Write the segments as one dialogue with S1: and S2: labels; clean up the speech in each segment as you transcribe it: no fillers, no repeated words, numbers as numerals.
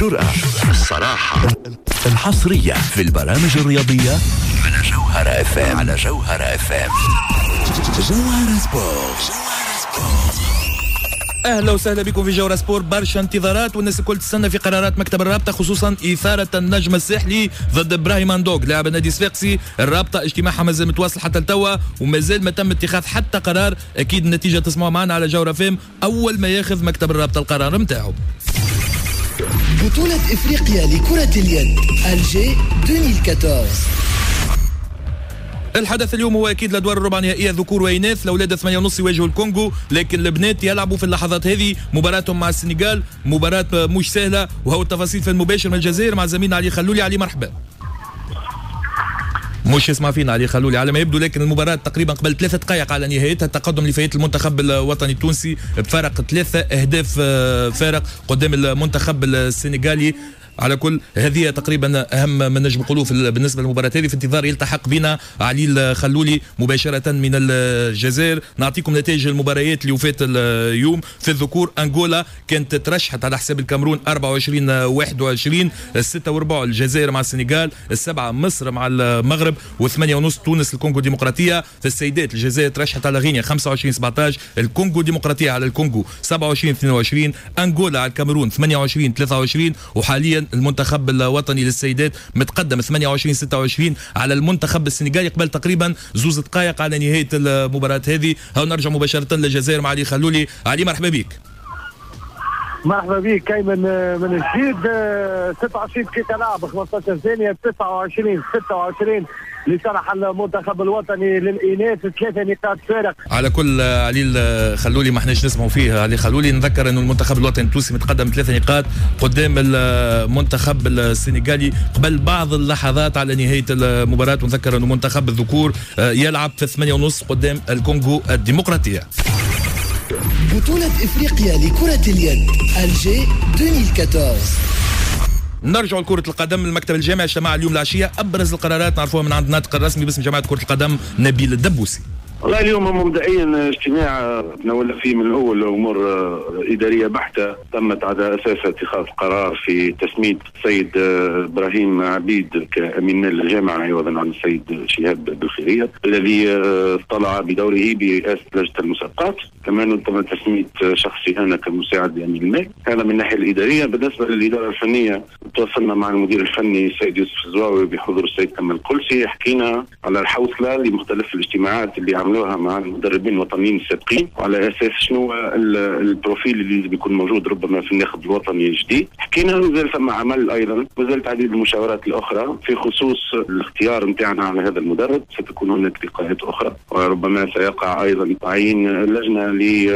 S1: الجرأة، الصراحة، الحصرية في البرامج الرياضية على جوهرة FM. على جوهرة FM. جوهرة سبورت.
S2: اهلا وسهلا بكم في جوهرة سبورت. برشا انتظارات والناس الكل تستنى في قرارات مكتب الرابطه، خصوصا اثاره النجم الساحلي ضد ابراهيم اندوق لاعب النادي الصفاقسي. الرابطه اجتماعها مازال متواصل حتى لتوا ومازال ما تم اتخاذ حتى قرار. اكيد النتيجه تسمعوا معنا على جوهرة فيم اول ما ياخذ مكتب الرابطه القرار نتاعو.
S3: بطولة افريقيا لكرة اليد الجي 2014.
S2: الحدث اليوم هو اكيد الادوار الربع نهائيه ذكور واناث. الاولاد 8:30 يواجهوا الكونغو، لكن البنات يلعبوا في اللحظات هذه مباراتهم مع السنغال، مباراه مش سهله. وهو التفاصيل في المباشر من الجزائر مع زميلنا علي خلولي. علي مرحبا. مش يسمع فينا علي خلولي على ما يبدو، لكن المباراة تقريبا قبل 3 دقائق على نهايتها. التقدم لفريق المنتخب الوطني التونسي بفارق 3 أهداف فارق قدام المنتخب السنغالي. على كل هذه تقريبا اهم ما نجم نقولوا بالنسبه للمباراه هذه. في انتظار يلتحق بنا علي الخلولي مباشره من الجزائر. نعطيكم نتائج المباريات اللي وفات اليوم. في الذكور انغولا كانت ترشحت على حساب الكاميرون 24-21. 6:15 الجزائر مع السنغال، 7 مصر مع المغرب، و8:30 تونس الكونغو الديمقراطيه. في السيدات الجزائر ترشحت على غينيا 25-17، الكونغو الديمقراطيه على الكونغو 27-22، انغولا على الكاميرون 28-23. وحاليا المنتخب الوطني للسيدات متقدم 28-26 على المنتخب السنغالي قبل تقريبا 2 دقائق على نهايه المباراه هذه. هاو نرجع مباشره للجزائر مع علي خلولي. علي مرحبا بك.
S4: مرحبا بك ايمن من جديد. 26 دقيقه لعب، 15 ثانيه، 29-26 لصالح المنتخب الوطني للإناث، 3 نقاط فارق.
S2: على كل علي الخلولي ما احناش نسمعوا فيه علي خلولي. نذكر انه المنتخب الوطني التونسي متقدم 3 نقاط قدام المنتخب السنغالي قبل بعض اللحظات على نهايه المباراه. ونذكر انه منتخب الذكور يلعب في 8:30 قدام الكونغو الديمقراطيه.
S3: بطولة افريقيا لكرة اليد الجي 2014.
S2: نرجع لكرة القدم. المكتب الجامعي اجتمع اليوم العشية. أبرز القرارات نعرفوها من عند الناطق الرسمي باسم جماعة كرة القدم نبيل الدبوسي.
S5: والله اليوم مبدئيا اجتماع تناولنا فيه من اول امور اداريه بحته تمت على اساس اتخاذ قرار في تسميه السيد ابراهيم عبيد كامين الجامعه عوضا عن السيد شهاب بالخيريه الذي اطلع بدوره برئاسه لجنه المسابقات. كمان تم تسميه شخصي انا كمساعد لامين المال. هذا من الناحيه الاداريه. بالنسبه للاداره الفنيه تواصلنا مع المدير الفني السيد يوسف الزواوي بحضور السيد كمال القلسي. حكينا على الحوصله لمختلف الاجتماعات اللي عملوها مع المدربين الوطنيين السابقين، وعلى اساس شنو البروفيل اللي بيكون موجود ربما في الناخب الوطني الجديد. حكينا مازال ثم عمل ايضا، مازالت عديد المشاورات الاخرى في خصوص الاختيار نتاعنا على هذا المدرب. ستكون هناك لقاءات اخرى، وربما سيقع ايضا تعيين لجنه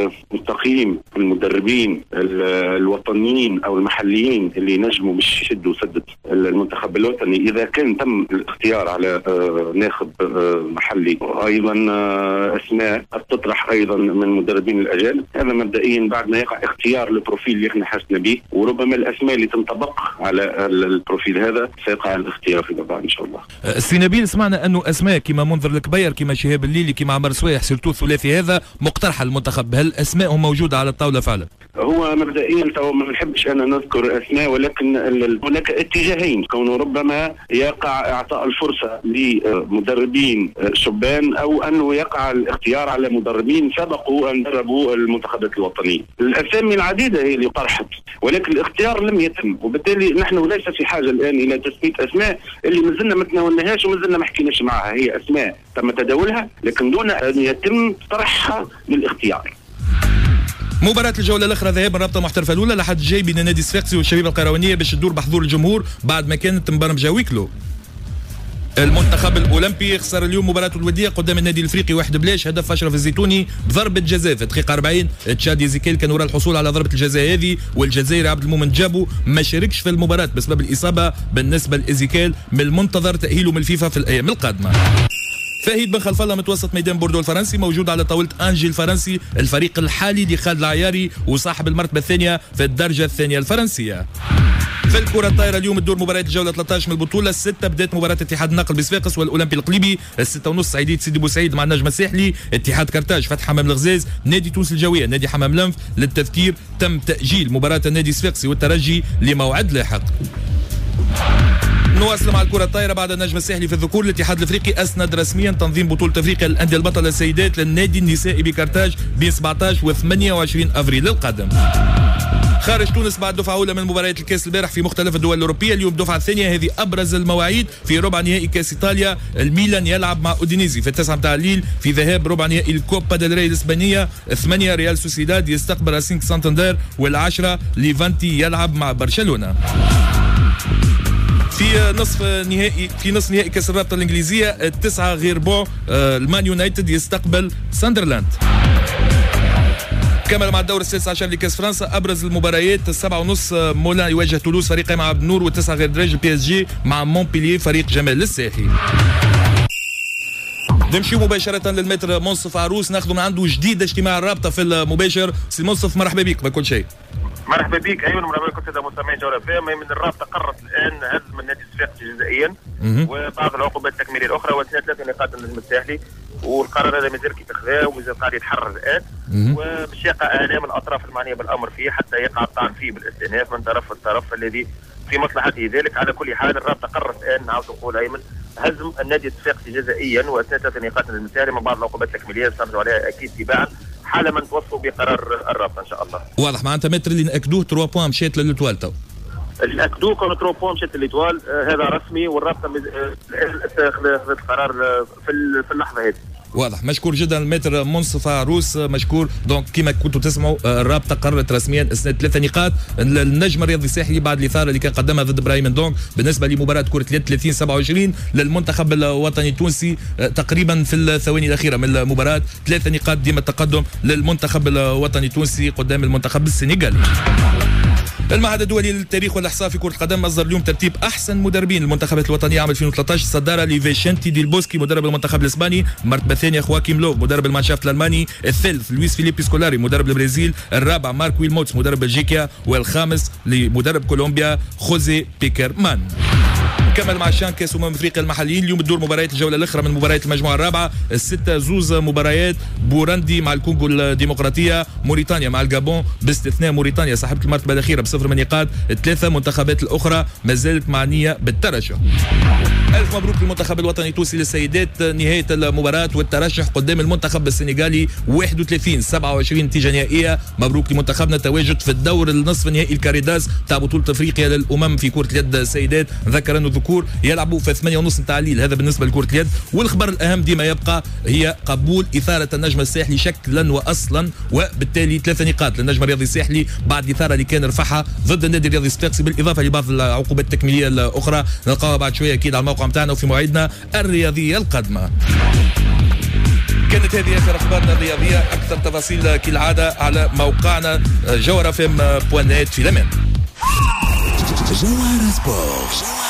S5: لتقييم المدربين الوطنيين او المحليين اللي نجموا باش يشدوا سده المنتخب الوطني اذا كان تم الاختيار على ناخب محلي. ايضا اسماء تطرح ايضا من مدربين الاجانب. هذا مبدئيا بعد ما يقع اختيار البروفيل اللي احنا حسنا به، وربما الاسماء اللي تنطبق على البروفيل هذا سيقع الاختيار في بعض ان شاء الله.
S2: سي نبيل، سمعنا انه اسماء كما منذر الكبير كما شهاب الليلي كما عمر سويح سيرتو الثلاثي هذا مقترح المنتخب. هل اسمائهم موجوده على الطاوله فعلا؟
S5: هو مبدئيا تو ما نحبش انا نذكر اسماء، ولكن هناك اتجاهين. كونه ربما يقع اعطاء الفرصه لمدربين شبان او انه يقع الاختيار على مدربين سبقوا ان دربوا المنتخبات الوطنيه. الاسامي العديده هي اللي طرحت ولكن الاختيار لم يتم، وبالتالي نحن ليس في حاجه الان الى تثبيت اسماء اللي مازلنا ما تناولناهاش ومازلنا ما حكيناش معها. هي اسماء تم تداولها لكن دون ان يتم طرحها للاختيار.
S2: مباراة الجولة الأخرى ذهاب الرابطة المحترفة الأولى لحد جاي بين النادي الصفاقسي والشبيبة القيروانية باش تدور بحضور الجمهور بعد ما كانت مبرمجة ويكلو. المنتخب الأولمبي خسر اليوم مباراة الودية قدام النادي الأفريقي 1-0. هدف أشرف الزيتوني بضربة جزاء في الدقيقة 40. تشادي زيكيل كان وراء الحصول على ضربة الجزاء هذه، والجزائري عبد المؤمن جابو ما شاركش في المباراة بسبب الإصابة. بالنسبة لإزيكيل من المنتظر تأهيله من الفيفا في الأيام القادمة. فهيد بن خلف الله متوسط ميدان بوردو الفرنسي موجود على طاولة أنجي الفرنسي، الفريق الحالي لخالد العياري وصاحب المرتبة الثانية في الدرجة الثانية الفرنسية. في الكرة الطايرة اليوم الدور مباراة الجولة 13 من البطولة. 6 بدات مباراة اتحاد النقل بصفاقس والأولمبي القليبي. 6:30 سعيدية سيدي بوسعيد مع النجم الساحلي. اتحاد كرتاج فتح حمام الغزاز. نادي تونس الجوية نادي حمام لنف. للتذكير تم تأجيل مباراة النادي الصفاقسي والترجي لموعد لاحق. نواصل مع الكرة الطايرة بعد النجم الساحلي في الذكور. الاتحاد الافريقي اسند رسميا تنظيم بطولة افريقيا للاندية البطلة السيدات للنادي النسائي بكرتاج بين 17 و 28 افريل القادم. خارج تونس بعد دفعة أولى من مباريات الكاس البارح في مختلف الدول الأوروبية. اليوم الدفعة الثانية هذه أبرز المواعيد. في ربع نهائي كاس إيطاليا الميلان يلعب مع أودينيزي في 9 متاع الليل. في ذهاب ربع نهائي الكوبا ديل ري الإسبانية 8 ريال سوسيداد يستقبل راسينغ سانتاندير. والعشرة ليفانتي يلعب مع برشلونة. في نصف نهائي كاس الرابطة الإنجليزية 9 غير بوع المان يونايتد يستقبل ساندرلاند. كمل مع الدور السادس عشر لكاس فرنسا. ابرز المباريات 7:30 مولان يواجه تولوز فريق قايم عبد النور. و9 غير دريج بي اس جي مع مونبيلييه فريق جمال الساحي. نمشي مباشرة للمتر منصف عروس ناخذ من عنده جديد اجتماع الرابطة في المباشر. سي منصف مرحبا بك بكل شيء.
S6: مرحبا بك. ايوه مرحبا بكم ساده مستمعين جوله فام. من الرابطه قررت الان هزم النادي الصفاقسي جزائيا وبعض العقوبات التكميليه الاخرى واثناء 3 نقاط النجم الساحلي. والقرار هذا مازال كيتخذا ومازال قاعد يتحرر الان وباش يقع امام الاطراف المعنيه بالامر فيه حتى يقع الطعن فيه بالاستئناف من طرف الطرف الذي في مصلحته ذلك. على كل حال الرابطه قررت الان نعاود نقول ايمن هزم النادي الصفاقسي جزائيا واثناء 3 نقاط النجم الساحلي من بعض العقوبات التكميليه سنرجعوا عليها اكيد تباعا حال ما نتوصلوا بقرار الرابطه ان شاء الله.
S2: واضح معناتها متر اللي ناكدوه 3 بوان مشات للتوال تو.
S6: الاكدو كانوا 3 بوان مشات للتوال هذا رسمي والرابطه اخذت القرار في اللحظه هذه.
S2: واضح. مشكور جدا المتر منصف عروس مشكور. دونك كما كنتوا تسمعوا الرابطه قررت رسميا اسناد 3 نقاط النجم الرياضي الساحلي بعد الاثاره اللي كان قدمها ضد ابراهيم دونك. بالنسبه لمباراه كره اليد 30-27 للمنتخب الوطني التونسي تقريبا في الثواني الاخيره من المباراه 3 نقاط ديما التقدم للمنتخب الوطني التونسي قدام المنتخب السنغالي. المعهد الدولي للتاريخ والاحصاء في كره القدم اصدر اليوم ترتيب احسن مدربين المنتخبات الوطنيه عام 2013. صداره لفيشنتي دي البوسكي مدرب المنتخب الاسباني. المرتبه الثانيه خواكيم لوف مدرب المانشافت الالماني. الثالث لويس فيليبي سكولاري مدرب البرازيل. الرابع مارك ويلموتس مدرب بلجيكا. والخامس لمدرب كولومبيا خوزي بيكرمان. نكمل مع شان كاس افريقيا المحليين. اليوم الدور مباريات الجوله الاخرى من مباريات المجموعه الرابعه. 6 مباريات بوراندي مع الكونغو الديمقراطيه. موريتانيا مع الجابون باستثناء موريتانيا صاحبه المرتبه الاخيره ب0 نقاط. ال3 منتخبات الاخرى ما زالت معنيه بالترشح. الف مبروك للمنتخب الوطني التونسي للسيدات نهايه المباراه والترشح قدام المنتخب السنغالي 31-27 نتيجه نهائيه. مبروك لمنتخبنا التواجد في الدور النصف النهائي الكاريداس تاع بطوله افريقيا للامم في كره اليد السيدات. ذكر انه الذكور يلعبوا في 8:30 نتاع الليل. هذا بالنسبه لكره اليد. والخبر الاهم ديما يبقى هي قبول اثاره النجم الساحلي شكلا واصلا وبالتالي 3 نقاط للنجم الرياضي الساحلي بعد الاثاره اللي كان رفعها ضد النادي الرياضي الصفاقسي بالاضافه لبعض العقوبات التكميليه الاخرى. نلقاها بعد شويه اكيد على الموقع نتاعنا وفي موعدنا الرياضيه القادمه. كانت هذه اخر اخبارنا الرياضيه. اكثر تفاصيل كالعاده على موقعنا جوهرة FM.net. في الامان.
S1: جوهرة سبورت.